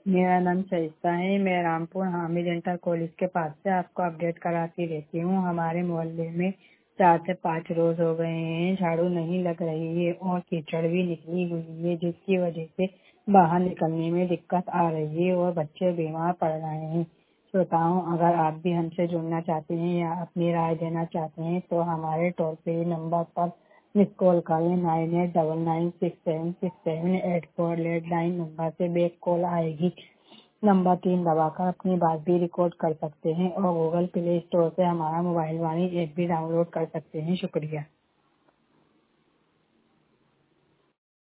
मेरा नाम सरिता है। मैं रामपुर हामिद इंटर कॉलेज के पास से आपको अपडेट कराती रहती हूँ। हमारे मोहल्ले में 4 से 5 रोज हो गए हैं, झाड़ू नहीं लग रही है और कीचड़ भी निकली हुई है, जिसकी वजह से बाहर निकलने में दिक्कत आ रही है और बच्चे बीमार पड़ रहे हैं। श्रोताओं, अगर आप भी हमसे जुड़ना चाहते हैं या अपनी राय देना चाहते हैं तो हमारे टोल फ्री नंबर पर मिस कॉल करें। 9899676784 लैंडलाइन नंबर से बैक कॉल आएगी। नंबर 3 दबाकर अपनी बात भी रिकॉर्ड कर सकते हैं और गूगल प्ले स्टोर से हमारा मोबाइल वाणी ऐप भी डाउनलोड कर सकते हैं। शुक्रिया।